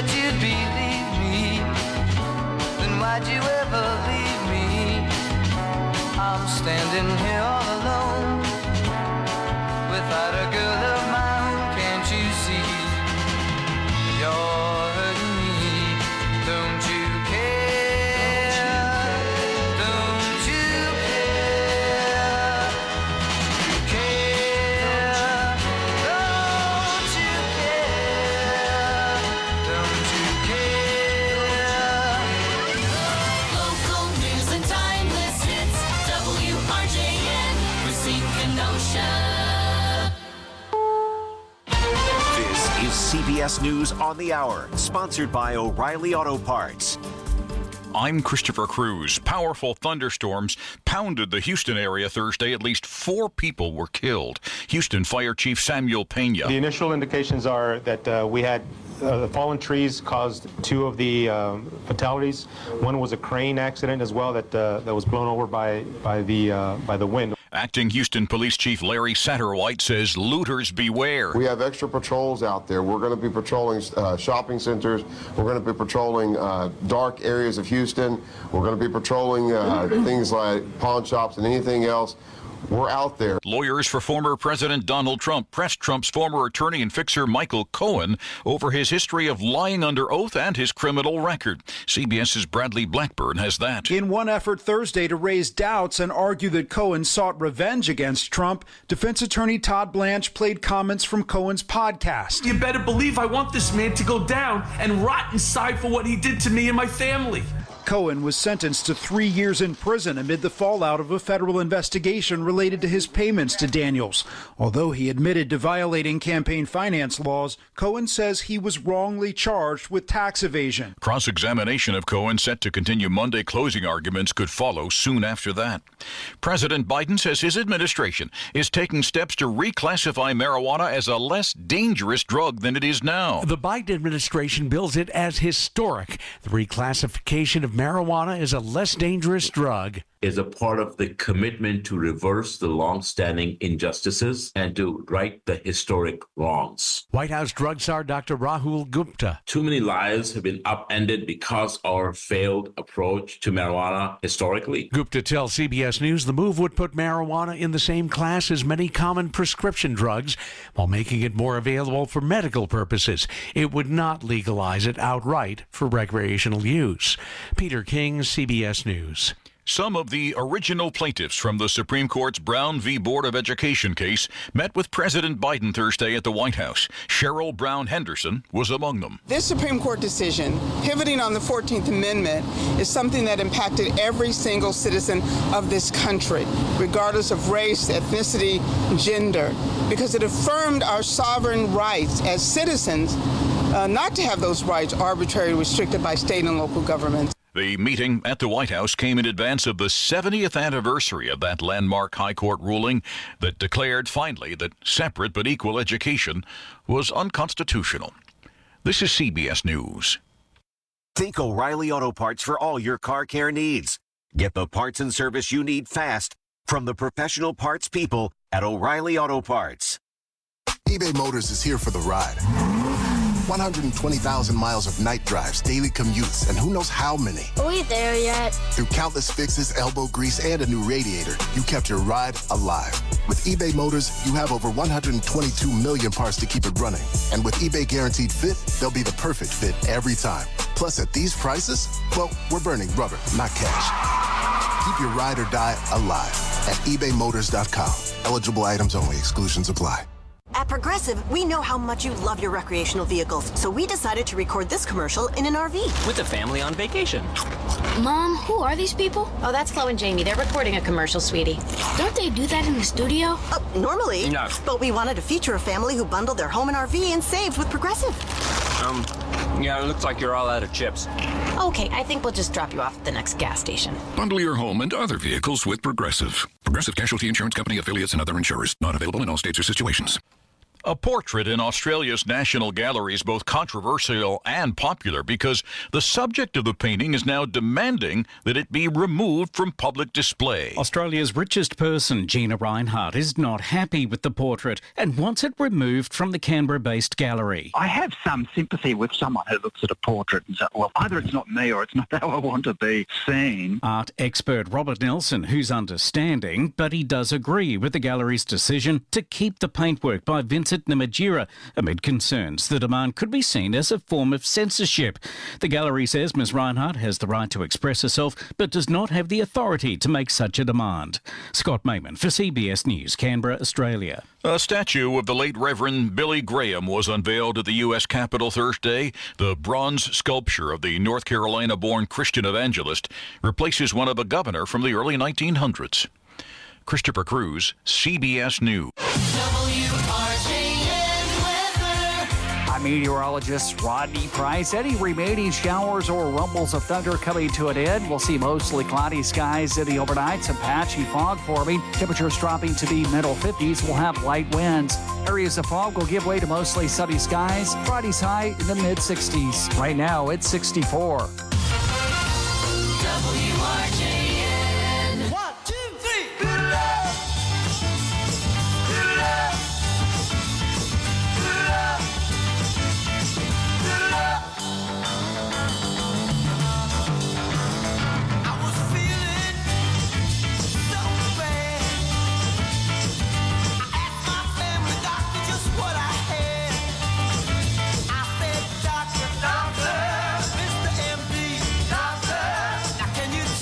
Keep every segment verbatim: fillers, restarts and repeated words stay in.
said you'd believe me, then why'd you ever leave me? I'm standing here all alone, without a girl of my own. Can't you see you're hurting me? Don't you care? Don't you care? Care? Don't you care? Don't you care? Local news and timeless hits. W R J N, Racine Kenosha. This is C B S News on the Hour, sponsored by O'Reilly Auto Parts. I'm Christopher Cruz. Powerful thunderstorms pounded the Houston area Thursday. At least four people were killed. Houston Fire Chief Samuel Pena. The initial indications are that uh, we had uh, the fallen trees caused two of the um, fatalities. One was a crane accident as well that uh, that was blown over by by the uh, by the wind. Acting Houston Police Chief Larry Satterwhite says looters beware. We have extra patrols out there. We're going to be patrolling uh, shopping centers. We're going to be patrolling uh, dark areas of Houston. We're going to be patrolling uh, things like pawn shops and anything else. We're out there. Lawyers for former President Donald Trump pressed Trump's former attorney and fixer Michael Cohen over his history of lying under oath and his criminal record. CBS's Bradley Blackburn has that. In one effort Thursday to raise doubts and argue that Cohen sought revenge against Trump, defense attorney Todd Blanche played comments from Cohen's podcast. You better believe I want this man to go down and rot inside for what he did to me and my family. Cohen was sentenced to three years in prison amid the fallout of a federal investigation related to his payments to Daniels. Although he admitted to violating campaign finance laws, Cohen says he was wrongly charged with tax evasion. Cross-examination of Cohen set to continue Monday. Closing arguments could follow soon after that. President Biden says his administration is taking steps to reclassify marijuana as a less dangerous drug than it is now. The Biden administration bills it as historic. The reclassification of marijuana is a less dangerous drug. Is a part of the commitment to reverse the long-standing injustices and to right the historic wrongs. White House drug czar Doctor Rahul Gupta. Too many lives have been upended because of our failed approach to marijuana historically. Gupta tells C B S News the move would put marijuana in the same class as many common prescription drugs while making it more available for medical purposes. It would not legalize it outright for recreational use. Peter King, C B S News. Some of the original plaintiffs from the Supreme Court's Brown v. Board of Education case met with President Biden Thursday at the White House. Cheryl Brown Henderson was among them. This Supreme Court decision, pivoting on the fourteenth Amendment, is something that impacted every single citizen of this country, regardless of race, ethnicity, gender, because it affirmed our sovereign rights as citizens uh, not to have those rights arbitrarily restricted by state and local governments. The meeting at the White House came in advance of the seventieth anniversary of that landmark high court ruling that declared finally that separate but equal education was unconstitutional. This is C B S News. Think O'Reilly Auto Parts for all your car care needs. Get the parts and service you need fast from the professional parts people at O'Reilly Auto Parts. eBay Motors is here for the ride. one hundred twenty thousand miles of night drives, daily commutes, and who knows how many. Are we there yet? Through countless fixes, elbow grease, and a new radiator, you kept your ride alive. With eBay Motors, you have over one hundred twenty-two million parts to keep it running. And with eBay Guaranteed Fit, they'll be the perfect fit every time. Plus, at these prices, well, we're burning rubber, not cash. Keep your ride or die alive at ebay motors dot com. Eligible items only. Exclusions apply. At Progressive, we know how much you love your recreational vehicles, so we decided to record this commercial in an R V. With a family on vacation. Mom, who are these people? Oh, that's Flo and Jamie. They're recording a commercial, sweetie. Don't they do that in the studio? Oh, normally. No. But we wanted to feature a family who bundled their home and R V and saved with Progressive. Um, yeah, it looks like you're all out of chips. Okay, I think we'll just drop you off at the next gas station. Bundle your home and other vehicles with Progressive. Progressive Casualty Insurance Company, affiliates, and other insurers. Not available in all states or situations. A portrait in Australia's National Gallery is both controversial and popular because the subject of the painting is now demanding that it be removed from public display. Australia's richest person, Gina Rinehart, is not happy with the portrait and wants it removed from the Canberra-based gallery. I have some sympathy with someone who looks at a portrait and says, well, either it's not me or it's not how I want to be seen. Art expert Robert Nelson, who's understanding, but he does agree with the gallery's decision to keep the paintwork by Vincent Namatjira amid concerns the demand could be seen as a form of censorship. The gallery says Miz Rinehart has the right to express herself but does not have the authority to make such a demand. Scott Mayman for C B S News, Canberra, Australia. A statue of the late Reverend Billy Graham was unveiled at the U S Capitol Thursday. The bronze sculpture of the North Carolina-born Christian evangelist replaces one of a governor from the early nineteen hundreds. Christopher Cruz, C B S News. I'm meteorologist Rodney Price. Any remaining showers or rumbles of thunder coming to an end. We'll see mostly cloudy skies in the overnight, some patchy fog forming. Temperatures dropping to the middle fifties. We'll have light winds. Areas of fog will give way to mostly sunny skies. Friday's high in the mid sixties. Right now, it's sixty-four. W R J N. One, two, three. Good luck. Good luck. Good luck. Good luck. I was feeling so bad. I asked my family doctor just what I had. I said, doctor, doctor, Mister M D, doctor, now can you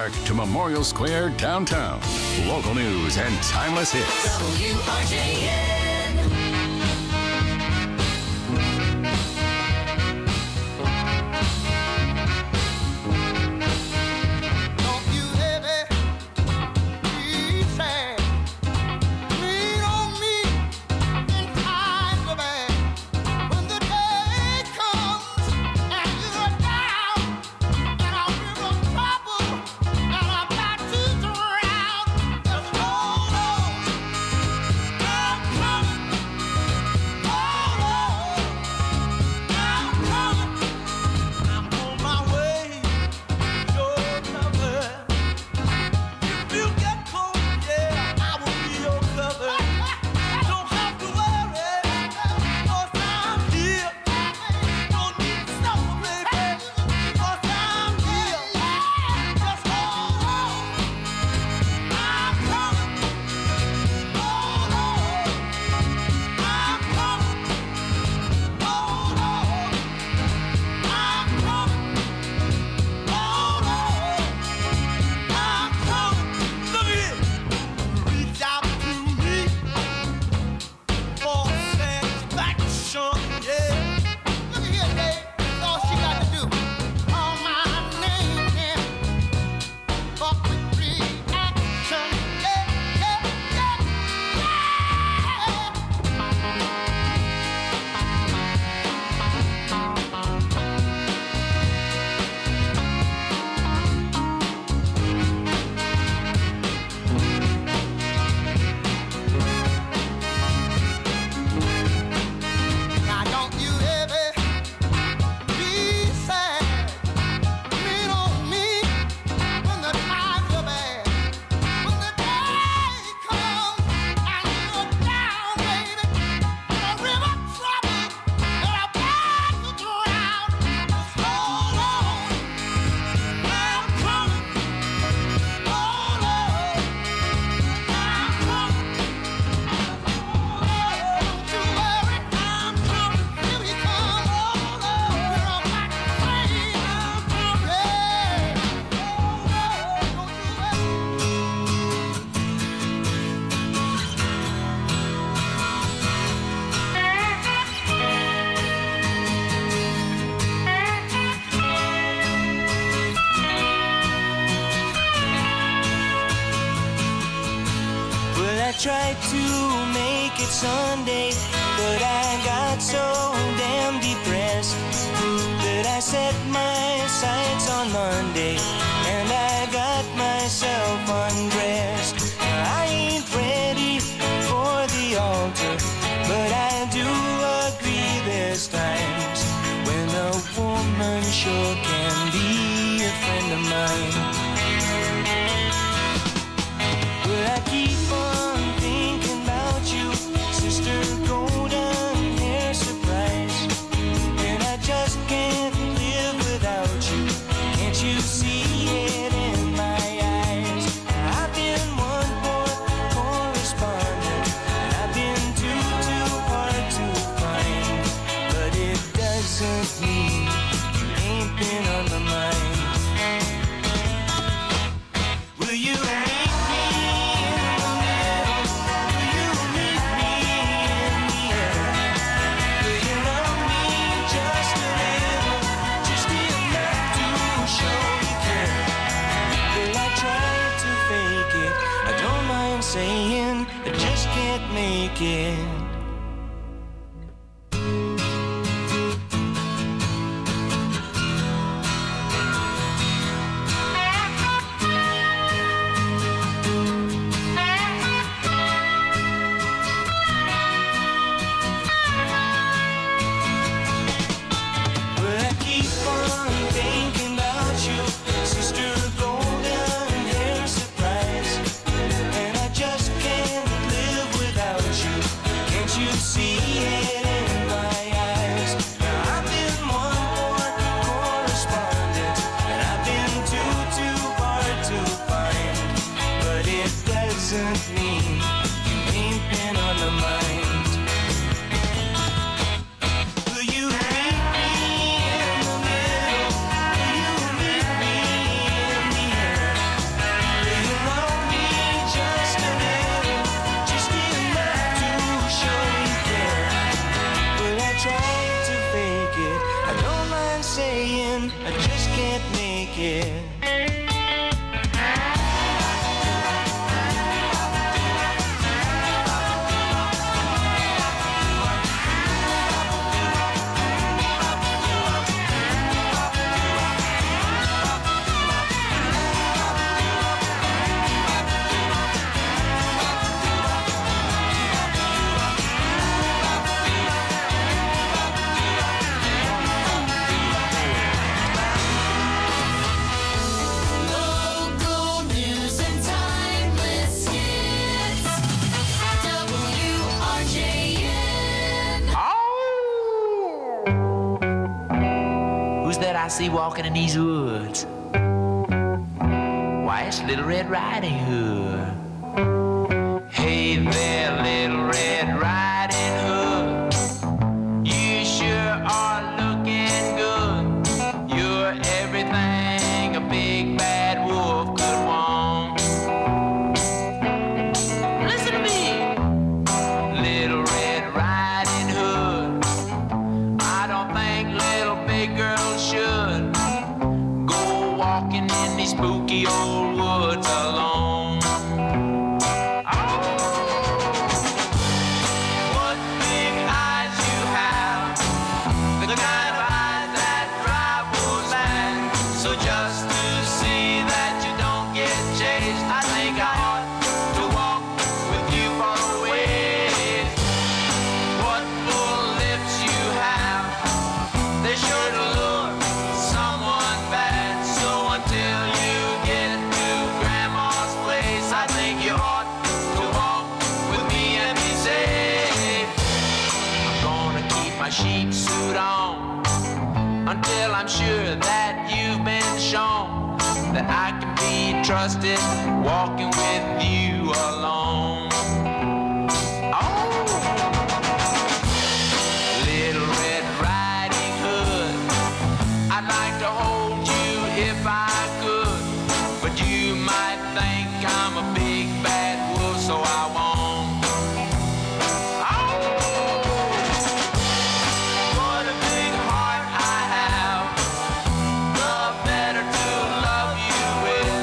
Park to Memorial Square downtown. Local news and timeless hits. W R J N. Tried to make it Sunday, but I got so damn depressed that I set my sights on Monday and I got myself undressed. I ain't ready for the altar, but I do agree there's times when a woman sure can be a friend of mine. Well, I keep on thinking about you, sister golden hair surprise, and I just can't live without you. Can't you see it in my eyes? I've been one poor correspondent, and I've been too, too hard to find, but it doesn't mean you ain't been on my mind. Will you meet me in the middle? Will you meet me in the air? Will you love me just a little, just enough to show you care? Will I try to fake it? I don't mind saying I just can't make it. Well, I keep on thinking about you, sister golden hair surprise, and I just can't live without you. Can't you see it in my eyes? Now I've been one more correspondent, and I've been too, too hard to find, but it doesn't mean you ain't been on my mind. Will you meet me in the middle? Will you meet me in the air? I see walking in these woods? Why, it's Little Red Riding Hood. Hey there, Little Red Riding Hood. You sure are looking good. You're everything a big bad wolf could want. Listen to me, Little Red Riding Hood. I don't think little big girls should go walking in these spooky old woods alone. Oh, what big eyes you have, the kind of eyes that drive wolves mad. So just to see that you don't get chased, I think I ought to walk with you for a ways. What full lips you have, they sure to lure someone bad. So until you get to Grandma's place, I think you ought to walk with me and be safe. I'm gonna keep my sheep suit on until I'm sure that you've been shown that I can be trusted walking with you alone. Oh, Little Red Riding Hood, I'd like to hold you if I could, but you might think I'm a big bad wolf, so I won't. Oh, what a big heart I have, the better to love you with.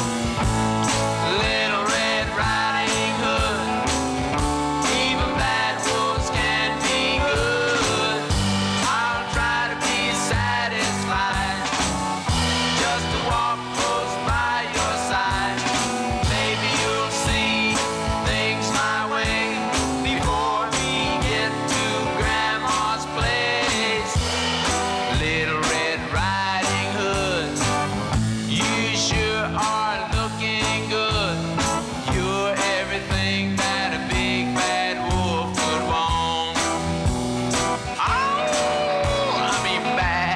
Little Red Riding Hood, even bad wolves can be good. I'll try to be satisfied just to walk close by your side. Maybe you'll see things my way before we get to Grandma's place. Little Red Riding Hood, you sure are looking good. You're everything that a big bad wolf could want. Oh, I mean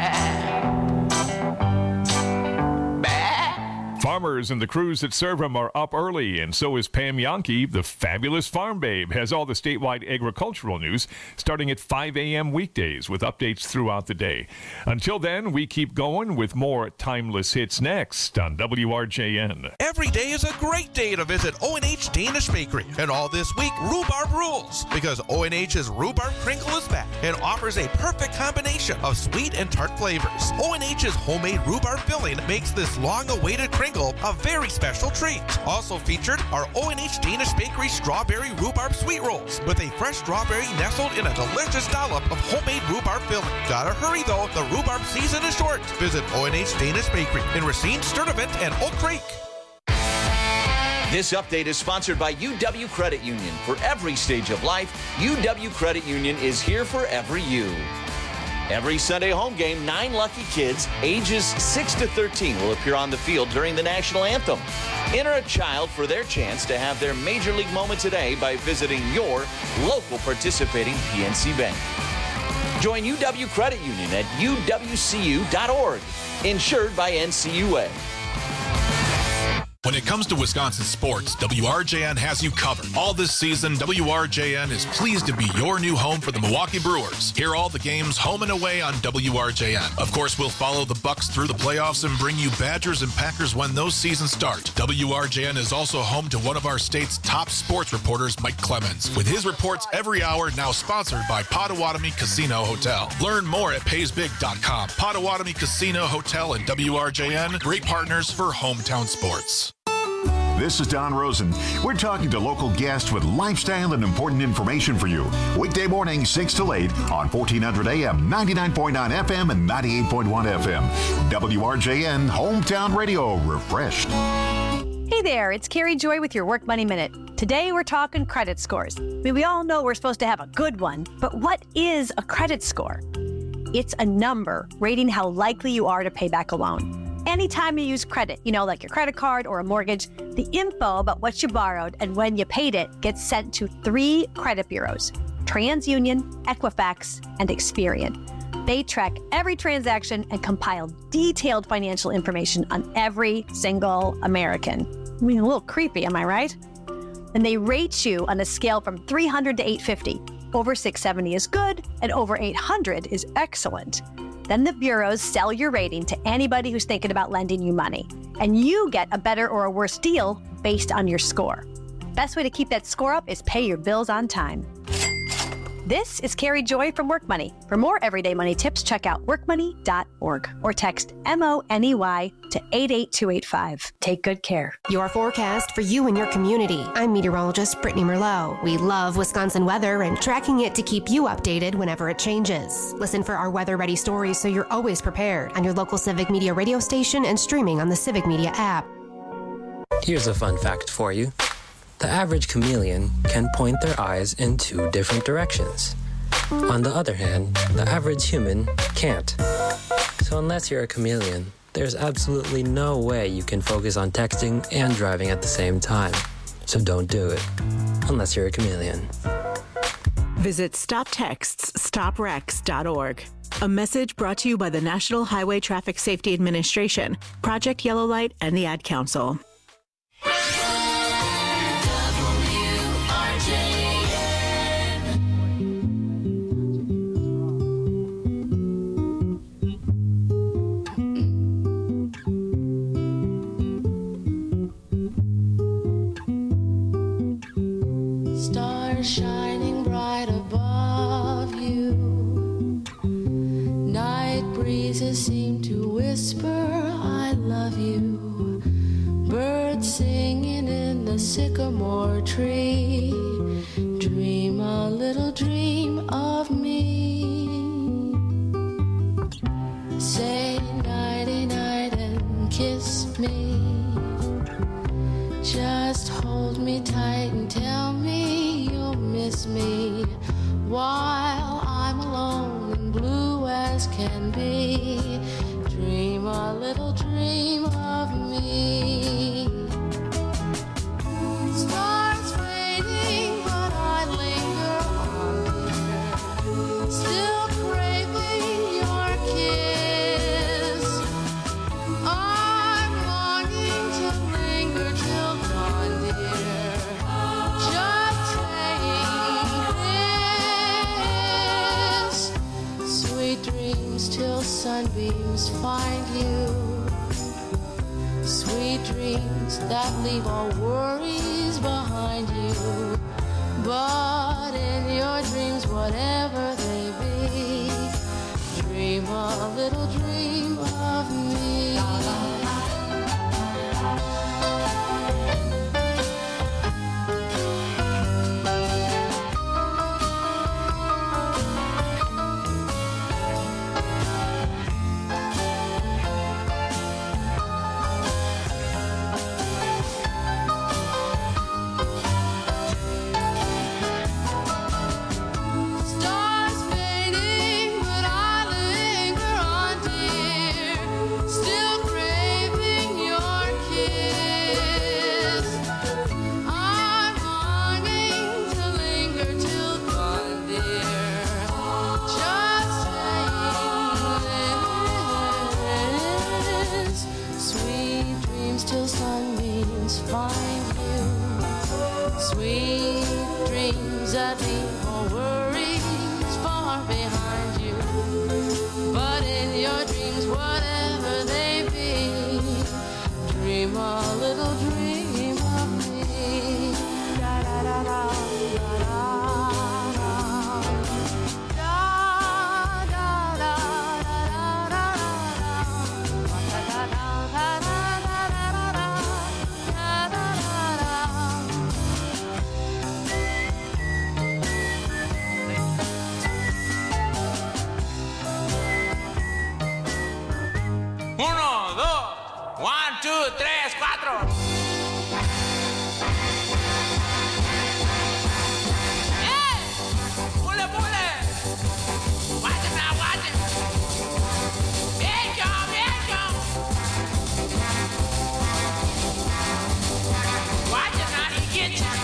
bad. Bad? Farmers and the crews that serve them are up early, and so is Pam Yankee, the fabulous farm babe, has all the statewide agricultural news starting at five a.m. weekdays with updates throughout the day. Until then, we keep going with more timeless hits next on W R J N. Every day is a great day to visit O and H Danish Bakery. And all this week, rhubarb rules, because O and H's Rhubarb Crinkle is back and offers a perfect combination of sweet and tart flavors. O and H's homemade rhubarb filling makes this long-awaited crinkle a very special treat. Also featured are O and H Danish Bakery Strawberry Rhubarb Sweet Rolls with a fresh strawberry nestled in a delicious dollop of homemade rhubarb filling. Gotta hurry though, the rhubarb season is short. Visit O and H Danish Bakery in Racine, Sturtevant, and Oak Creek. This update is sponsored by U W Credit Union. For every stage of life, U W Credit Union is here for every you. Every Sunday home game, nine lucky kids ages six to thirteen will appear on the field during the national anthem. Enter a child for their chance to have their major league moment today by visiting your local participating P N C Bank. Join U W Credit Union at U W C U dot org. Insured by N C U A. When it comes to Wisconsin sports, W R J N has you covered. All this season, W R J N is pleased to be your new home for the Milwaukee Brewers. Hear all the games home and away on W R J N. Of course, we'll follow the Bucks through the playoffs and bring you Badgers and Packers when those seasons start. W R J N is also home to one of our state's top sports reporters, Mike Clemens, with his reports every hour, now sponsored by Potawatomi Casino Hotel. Learn more at pays big dot com. Potawatomi Casino Hotel and W R J N, great partners for hometown sports. This is Don Rosen. We're talking to local guests with lifestyle and important information for you. Weekday morning, six to eight on fourteen hundred A M, ninety-nine point nine F M, and ninety-eight point one F M. W R J N, Hometown Radio, refreshed. Hey there, it's Carrie Joy with your Work Money Minute. Today we're talking credit scores. I mean, we all know we're supposed to have a good one, but what is a credit score? It's a number rating how likely you are to pay back a loan. Anytime you use credit, you know, like your credit card or a mortgage, the info about what you borrowed and when you paid it gets sent to three credit bureaus: TransUnion, Equifax, and Experian. They track every transaction and compile detailed financial information on every single American. I mean, a little creepy, am I right? And they rate you on a scale from three hundred to eight fifty. Over six seventy is good, and over eight hundred is excellent. Then the bureaus sell your rating to anybody who's thinking about lending you money, and you get a better or a worse deal based on your score. Best way to keep that score up is pay your bills on time. This is Carrie Joy from Work Money. For more everyday money tips, check out work money dot org or text M O N E Y to eight eight two eight five. Take good care. Your forecast for you and your community. I'm meteorologist Brittany Merlot. We love Wisconsin weather and tracking it to keep you updated whenever it changes. Listen for our weather-ready stories so you're always prepared on your local Civic Media radio station and streaming on the Civic Media app. Here's a fun fact for you. The average chameleon can point their eyes in two different directions. On the other hand, the average human can't. So unless you're a chameleon, there's absolutely no way you can focus on texting and driving at the same time. So don't do it, unless you're a chameleon. Visit stop texts stop wrecks dot org. A message brought to you by the National Highway Traffic Safety Administration, Project Yellow Light, and the Ad Council. Stars shining bright above you. Night breezes seem to whisper, I love you. Birds singing in the sycamore tree. Dream a little dream of me. Say nighty night and kiss me. Just hold me tight and tell me you'll miss me while I'm alone and blue as can be. Dream a little dream of me. Stars fading, but I linger on, dear, still craving your kiss. I'm longing to linger till dawn, dear, just saying this. Sweet dreams till sunbeams find you. Sweet dreams that leave all worries behind you. But in your dreams, whatever they be, dream a little dream of me. Stars fading, but I linger on, dear, still craving your kiss. I'm longing to linger till dawn, dear, just saying this. Sweet dreams till sunbeams find you. Sweet dreams that leave all worries far behind you. But in your dreams, whatever they be, dream a little dream of me. Da da da da da da da. Da da da da da da da. Da da da da da da da da. Da da da da. Uno, dos, one, two, tres, cuatro. ¡Eh! ¡Pule, pule! Watch it now, watch it. Bien, John, bien, John. Watch it now, he gets you.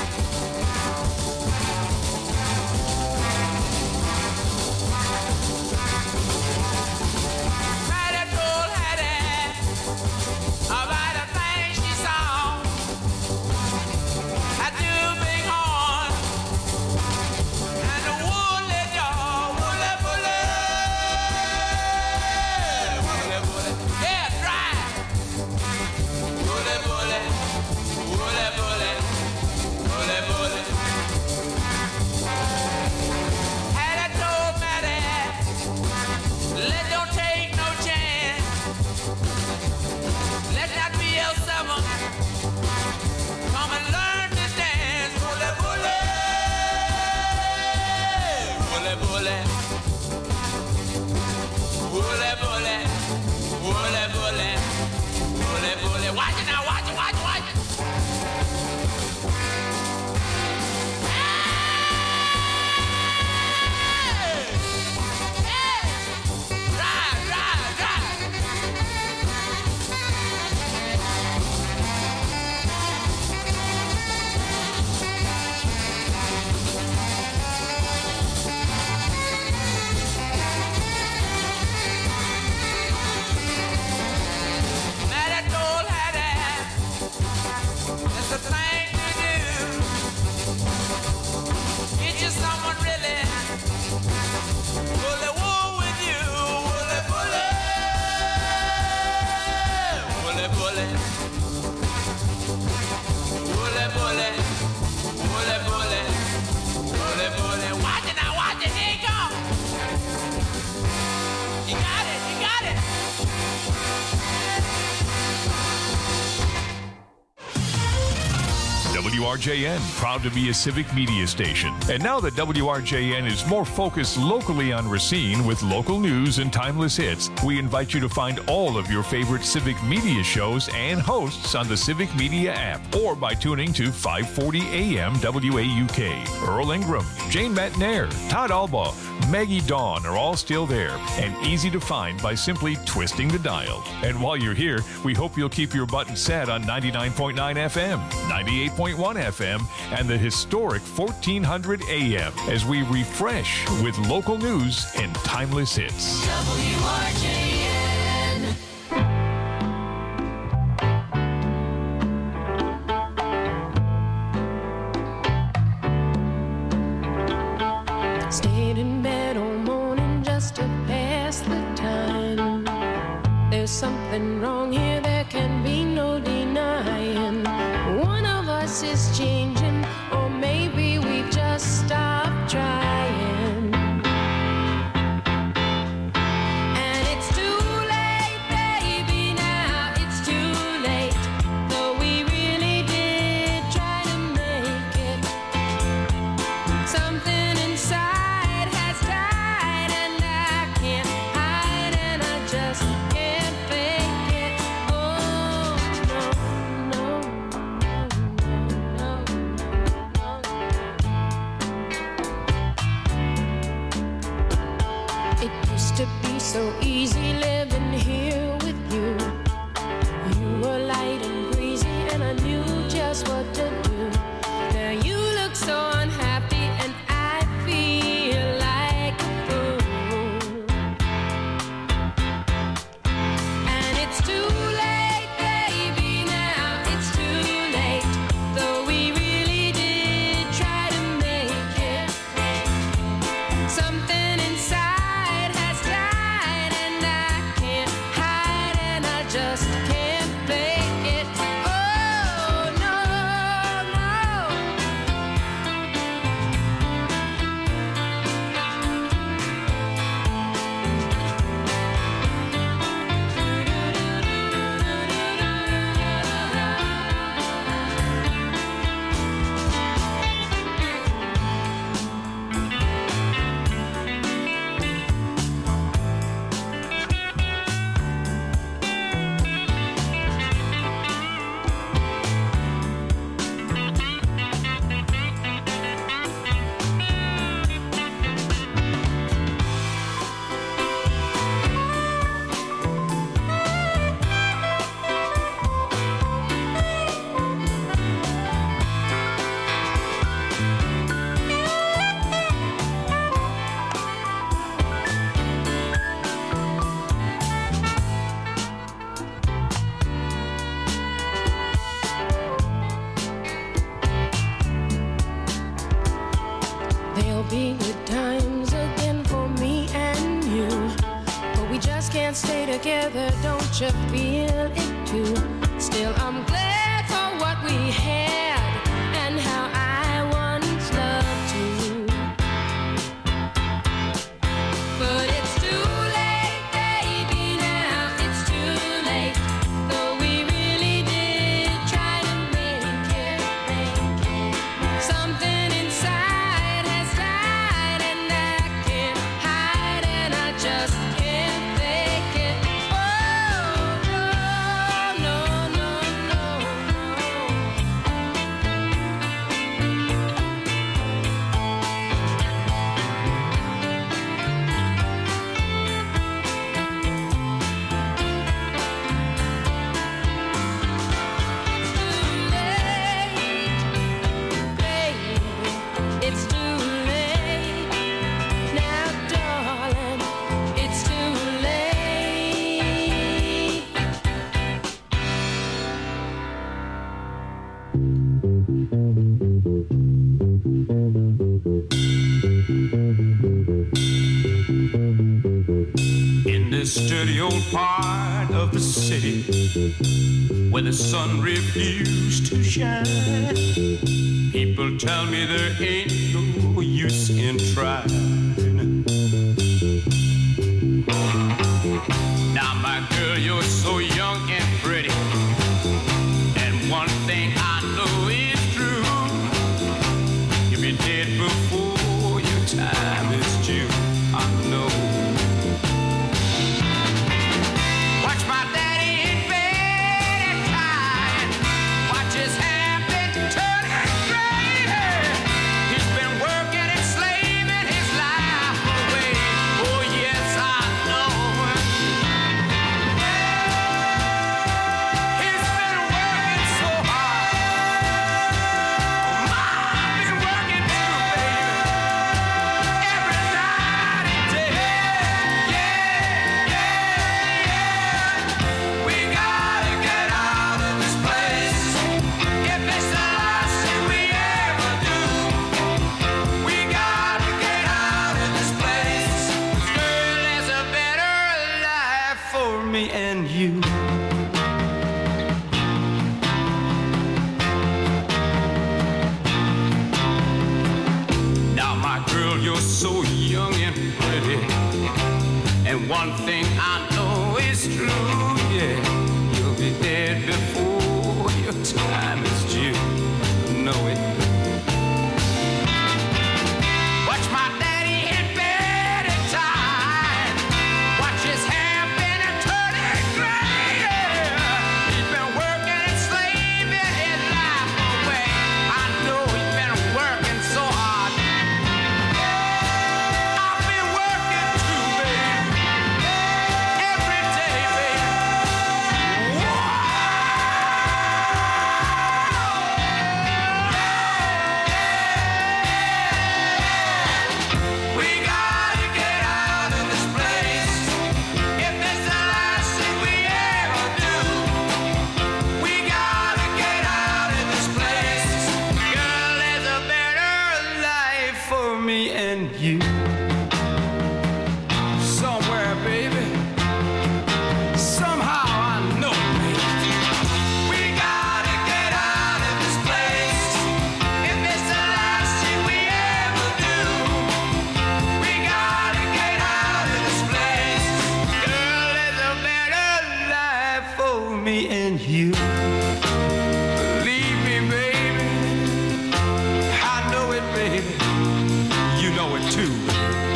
bully. Bully, bully. Bully, bully. Bully, bully. Watch it now, watch it, watch it, watch it. W R J N, proud to be a civic media station. And now that W R J N is more focused locally on Racine with local news and timeless hits, we invite you to find all of your favorite civic media shows and hosts on the Civic Media app or by tuning to five forty A M W A U K. Earl Ingram, Jane Matnair, Todd Albaugh, Maggie Dawn are all still there and easy to find by simply twisting the dial. And while you're here, we hope you'll keep your button set on ninety-nine point nine F M, ninety-eight point one F M, and the historic fourteen hundred A M as we refresh with local news and timeless hits. W R J N. Stayed in bed all morning just to pass the time. There's something wrong here, there can be no denying. One of us is changing, or maybe we just stopped trying. And it's too late, baby, now it's too late. Though we really did try to make it. Something inside has died, and I can't hide, and I just can't fake it. Oh, no, no. It used to be so easy living here with you. You were light and breezy, and I knew just what to do. Now you look so unhappy, and I feel like a fool. And it's too late, baby, now it's too late. Though we really did try to make it. Something inside has died, and I can't hide, and I just can't fake it. Oh, no, no. There'll be good times again for me and you, but we just can't stay together, don't you feel it too? Still, I'm glad for what we had and how I once loved you. But it's too late, baby, now it's too late. Though we really did try to make it, make it. Something inside has died, and I can't city where the sun refused to shine. People tell me there ain't no use in trying. Now, my girl, you're so young and pretty, and one thing I know is true. You'll be dead before your time is due. I know. Watch my daddy in bed at night. Watch his hair been turning gray. He's been working and slaving his life away. Oh yes, I know. He's been working so hard. I've been working too, baby. Every night and day. Yeah, yeah, yeah. We gotta get out of this place. If it's the last thing we ever do, we gotta get out of this place. 'Cause girl, there's a better life for me and you. Now, my girl, you're so young and pretty, and one thing I know is true, yeah, you'll be dead before your time is due. Know it. Watch my daddy in bed at time. Watch his hair been a turning gray. He's been working and slaving his life away. I know he's been working so hard. I've been working too, baby. Every day, baby. We gotta get out of this place. If it's the last thing we ever do, we gotta get out of this place. Girl, there's a better life for me and you. Somewhere, baby. Somehow I know, baby. We gotta get out of this place. If it's the last thing we ever do, we gotta get out of this place. Girl, there's a better life for me and you. Believe me, baby. I know it, baby. You know it too.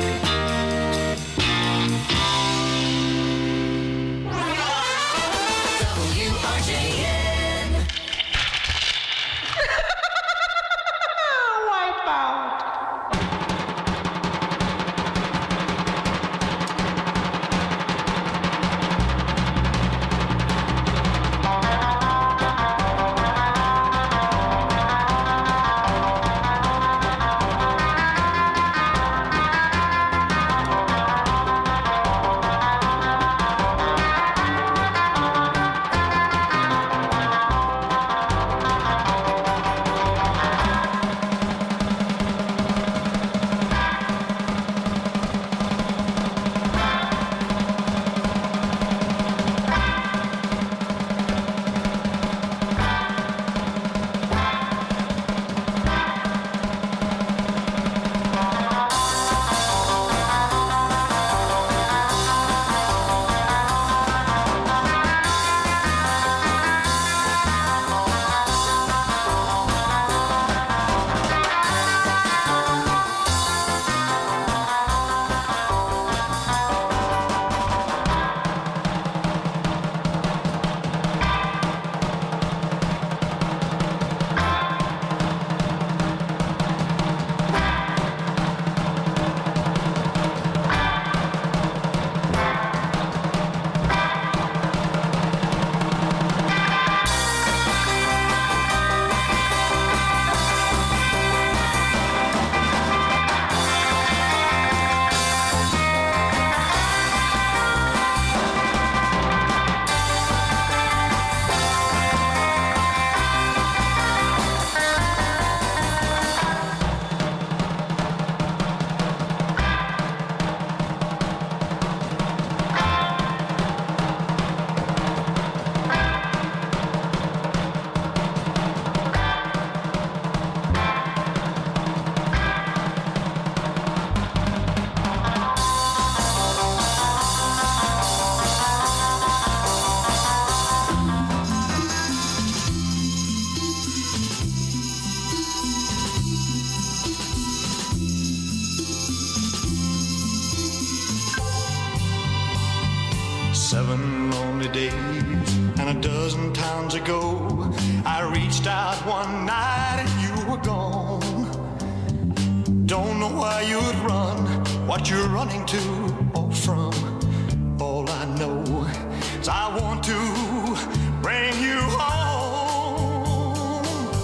Seven lonely days and a dozen times ago, I reached out one night and you were gone. Don't know why you'd run, what you're running to or from. All I know is I want to bring you home.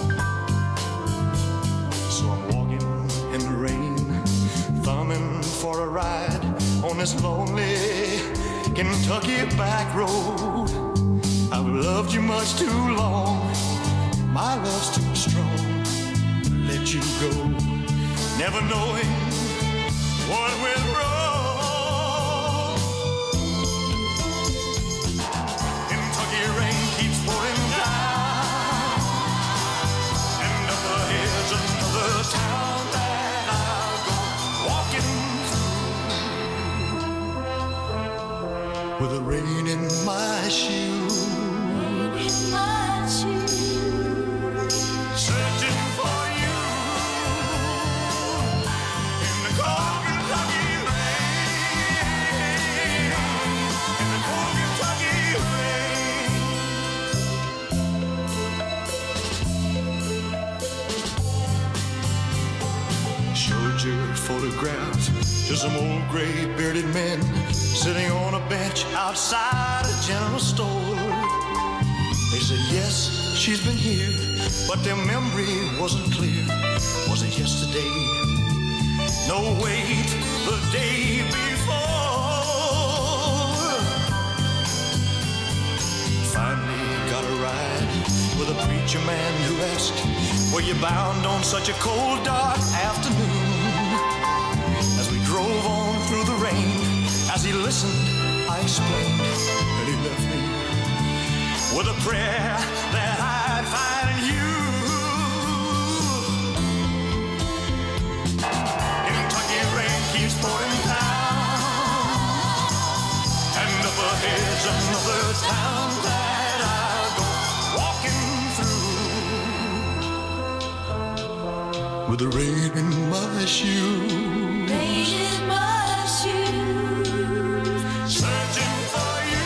So I'm walking in the rain, thumbing for a ride on this lonely Kentucky back road. I've loved you much too long, my love's too strong to let you go, never knowing what went wrong. Kentucky rain keeps pouring down, and up ahead's another town that I'll go walking through, with the rain in my shoes, in my shoes, searching for you in the cold Kentucky rain, in the cold Kentucky rain. Showed your photograph to some old gray bearded men sitting on a bench outside a general store. They said, yes, she's been here, but their memory wasn't clear. Was it yesterday? No, wait, the day before. Finally got a ride with a preacher man who asked, were you bound on such a cold, dark afternoon? As we drove on through the rain, as he listened, I explained, and he left me with a prayer that I'd find you. Kentucky rain keeps pouring down, and up ahead's another town that I'll go walking through, with the rain in my shoes, rain in my shoes, searching for you.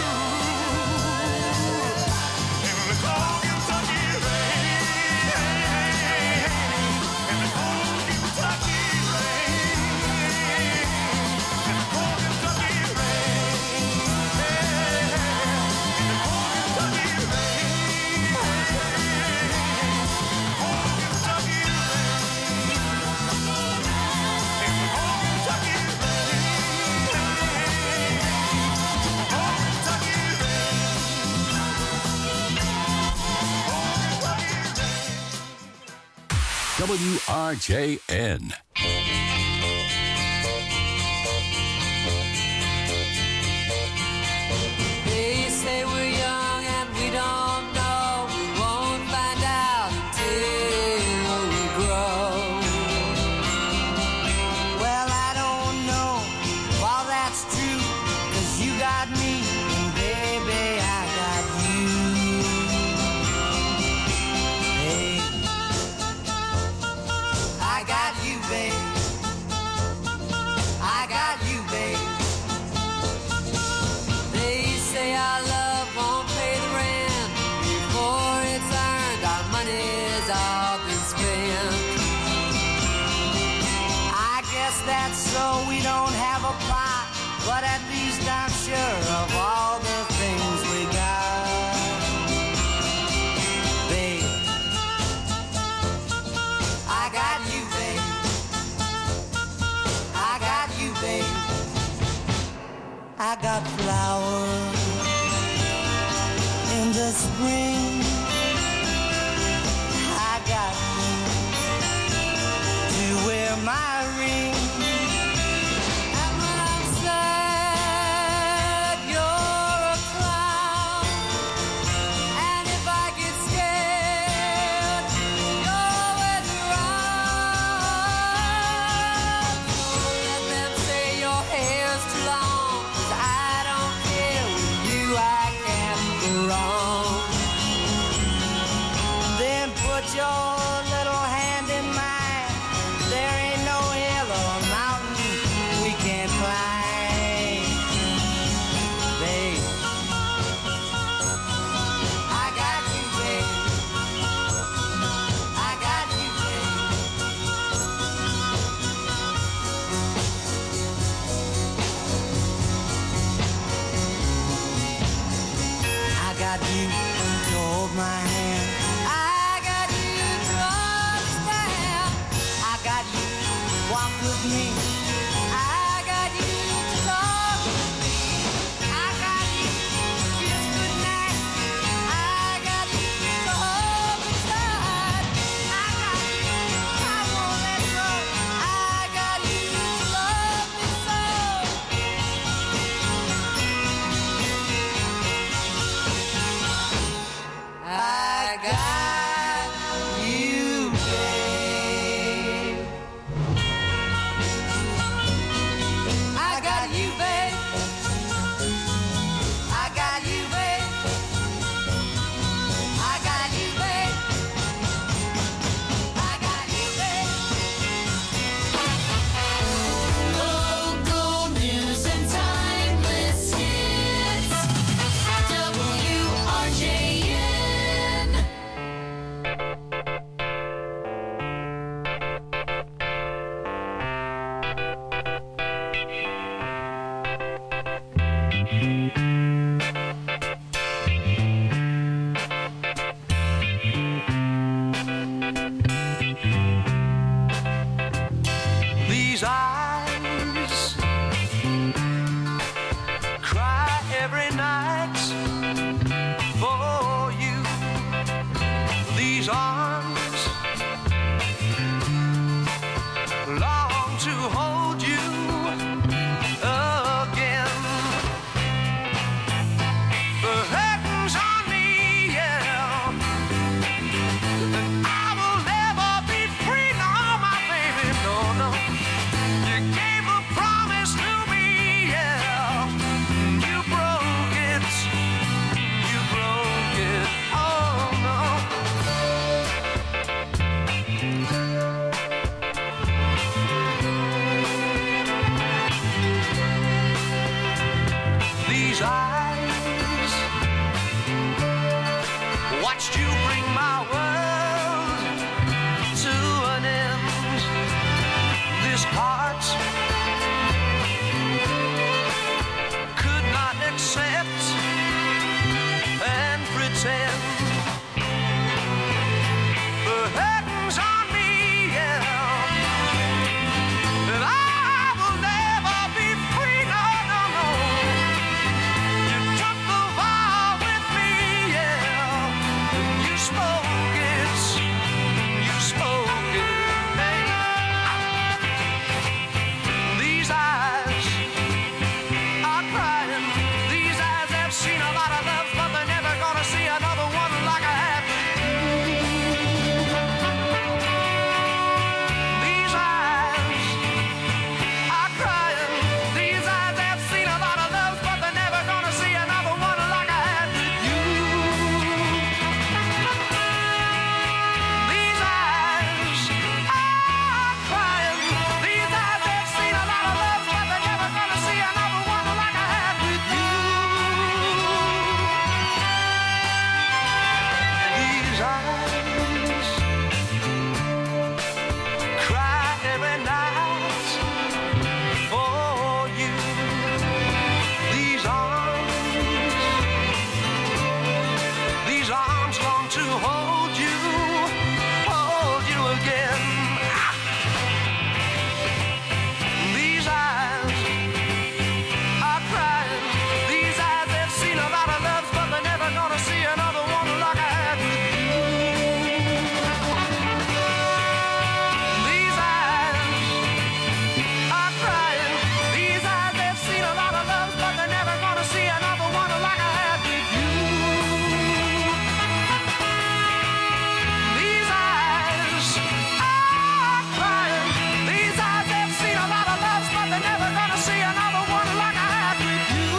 W R J N. They say we're young and we don't know. We won't find out until we grow. Well, I don't know if all that's true, 'cause you got me, and baby, I got you. Hey, I got you, babe. I got you, babe. They say our love won't pay the rent before it's earned. Our money's all been spent. I guess that's so we don't have a plot, but at least I'm sure of all the things we got. Babe, I got you, babe. I got you, babe. I got flowers in the spring. I got you to wear my ring. And when I'm sad, you're These eyes cry every night for you. These arms long to hold you again. The curtains on me, yeah. And I will never be free, no, my baby, no, no. You gave a promise to me, yeah. You broke it, you broke it, oh no. These eyes watched you bring my world to an end. This heart could not accept and pretend. The curtains on me, yeah. And I will never be free, no, no, no. You took the vow with me, yeah. And you spoke it, you spoke it, hey. These eyes are crying. These eyes have seen a lot of love, but they're never gonna see another one like I had with you. These eyes are crying. These eyes have seen a lot of love, but they're never gonna see another one like I had with you. These eyes are crying. These eyes have seen a lot of love, but they're never gonna see another one like I had with you. These eyes cry every night for you. These arms, these arms long to hold you, hold you again. These eyes are crying. These eyes have seen a lot of loves, but they're never gonna see another one like I had with you. These eyes are crying. These eyes have seen a lot of loves, but they're never gonna see another one like I had with you. These eyes are crying. These eyes have seen a lot of loves, but they're never gonna see another one like I had with you.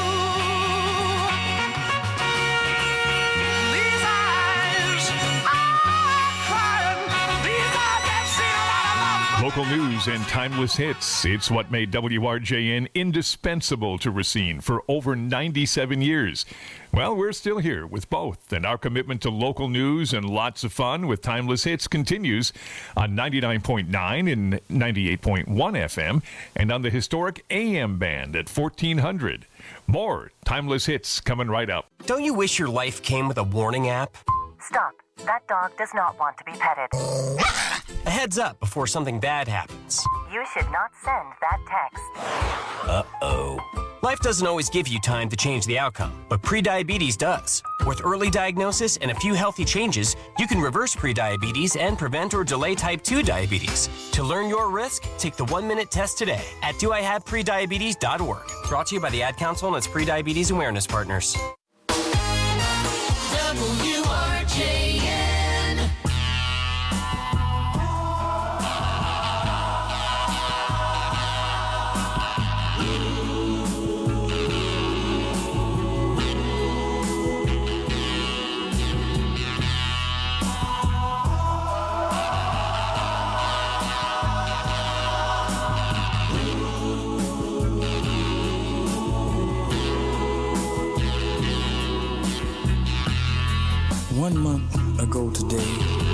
These eyes are crying. These eyes have seen a lot of love. Local news and timeless hits. It's what made W R J N indispensable to Racine for over ninety-seven years. Well, we're still here with both, and our commitment to local news and lots of fun with timeless hits continues on ninety-nine point nine and ninety-eight point one F M and on the historic A M band at fourteen hundred. More timeless hits coming right up. Don't you wish your life came with a warning app? Stop. That dog does not want to be petted. A heads up before something bad happens. You should not send that text. Uh-oh. Life doesn't always give you time to change the outcome, but prediabetes does. With early diagnosis and a few healthy changes, you can reverse prediabetes and prevent or delay type two diabetes. To learn your risk, take the one-minute test today at do I have prediabetes dot org. Brought to you by the Ad Council and its Prediabetes Awareness Partners. W R J N. One month ago today,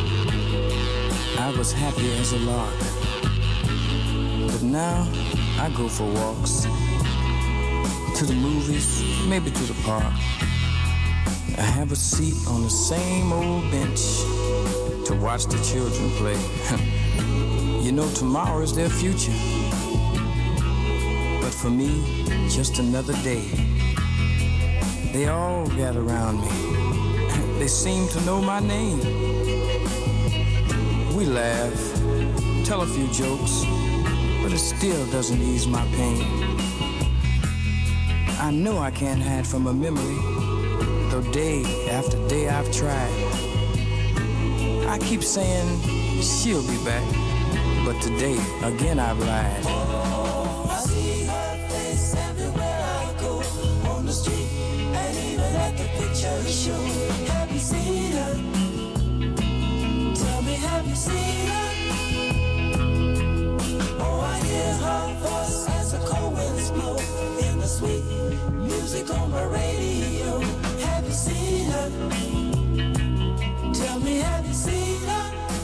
I was happy as a lark. But now, I go for walks. To the movies, maybe to the park. I have a seat on the same old bench to watch the children play. You know, tomorrow is their future. for me, just another day. They all gather around me. They seem to know my name. We laugh, tell a few jokes, but it still doesn't ease my pain. I know I can't hide from a memory, though day after day I've tried. I keep saying she'll be back, but today again I've lied. Oh, I see her face everywhere I go, on the street and even at the picture show. Have you seen her? Tell me, have you seen her? Oh, I hear her voice as the cold winds blow in the sweet music on my radio. Have you seen her? Tell me, have you seen her?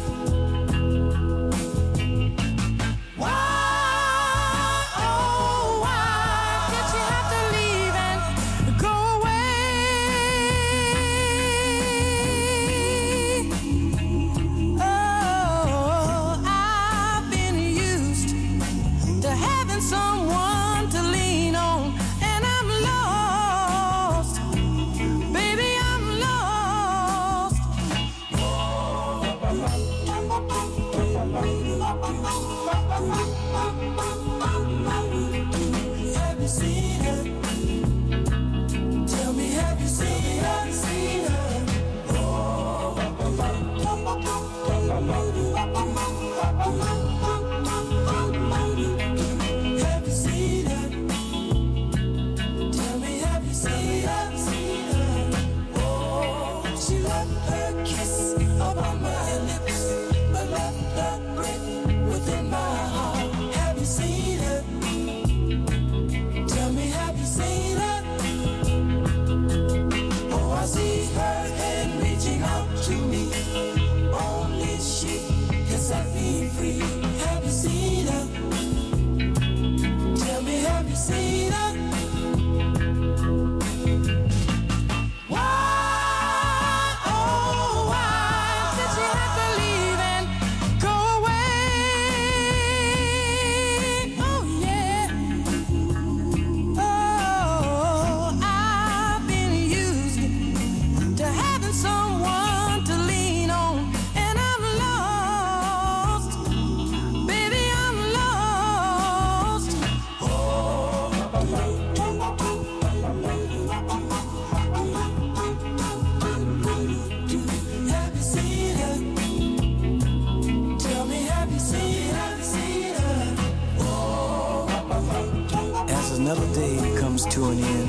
Another day comes to an end.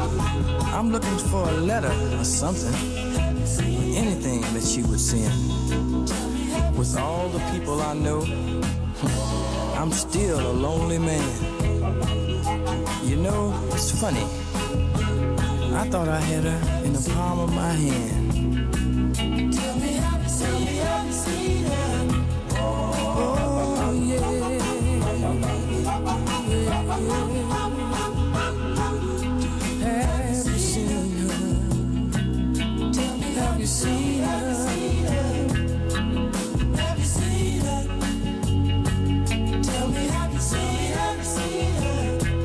I'm looking for a letter or something, anything that she would send. With all the people I know, I'm still a lonely man. You know, it's funny. I thought I had her in the palm of my hand. Tell me, have you seen her? Have you seen her? Oh, yeah. Have you seen her? Tell me, have you seen her? Have you seen her? Tell me, have you seen her?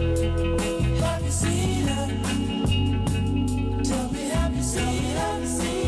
Have you seen her? Tell me, have you seen her?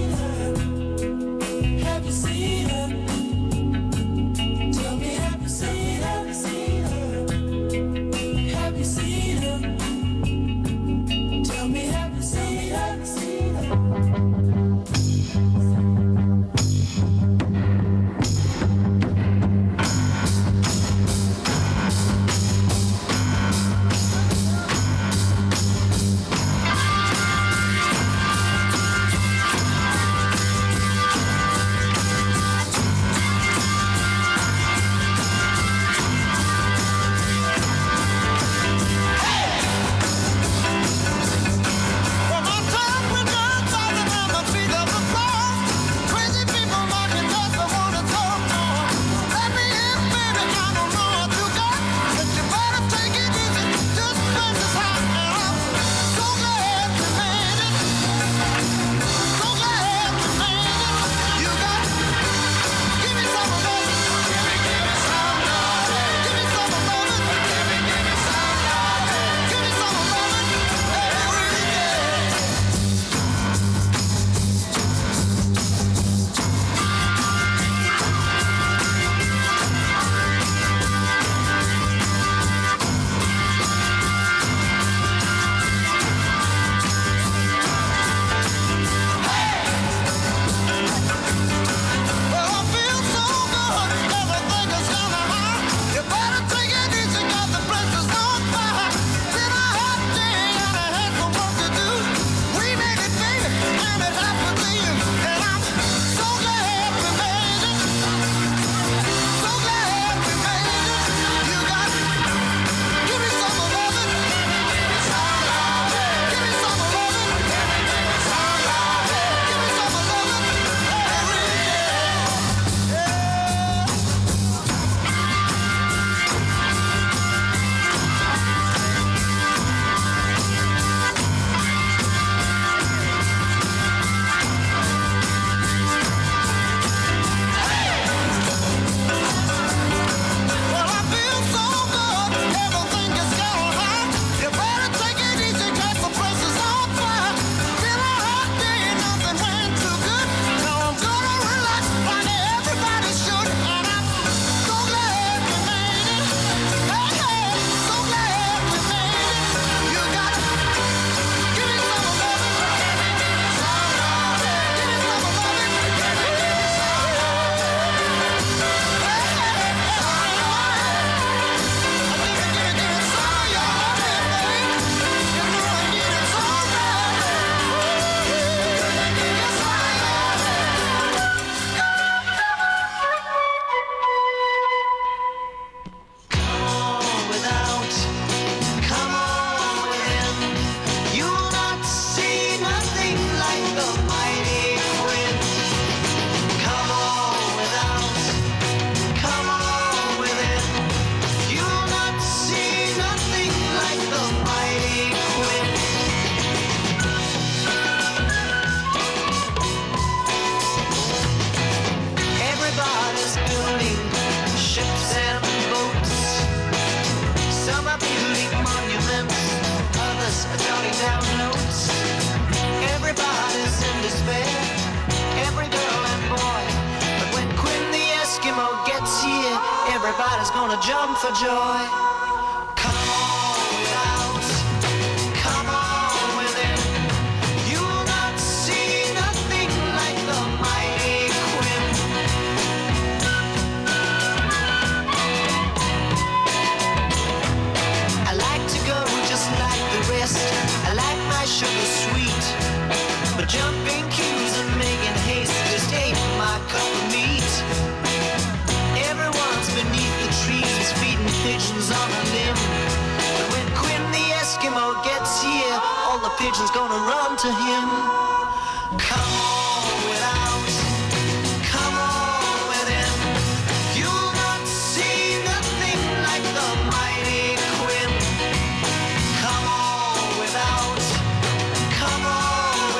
everybody's gonna jump for joy. Come on without, come on within. You'll not see nothing like the mighty Quinn. I like to go just like the rest. I like my sugar sweet, but jumping queues and making haste just ain't my cup of meat. Everyone's beneath the trees feeding pigeons on a limb. But when Quinn the Eskimo gets here, all the pigeons gonna run to him. Come on.